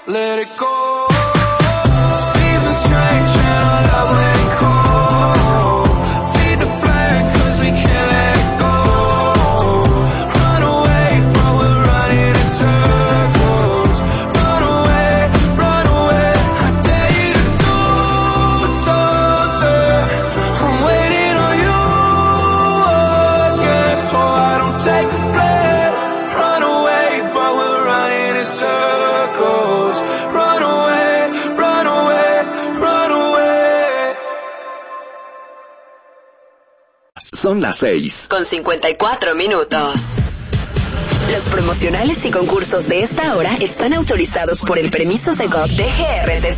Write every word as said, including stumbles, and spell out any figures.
let it go. Seasons change and our love went cold. Feed the flame cause we can't let go. Run away but we're running in circles. Run away, run away, I dare you to do something. I'm waiting on you again, so I don't take the blame. Run away but we're running in circles. Run away, run away, run away. Son las seis con cincuenta y cuatro minutos. Los promocionales y concursos de esta hora están autorizados por el permiso de G O P de G R T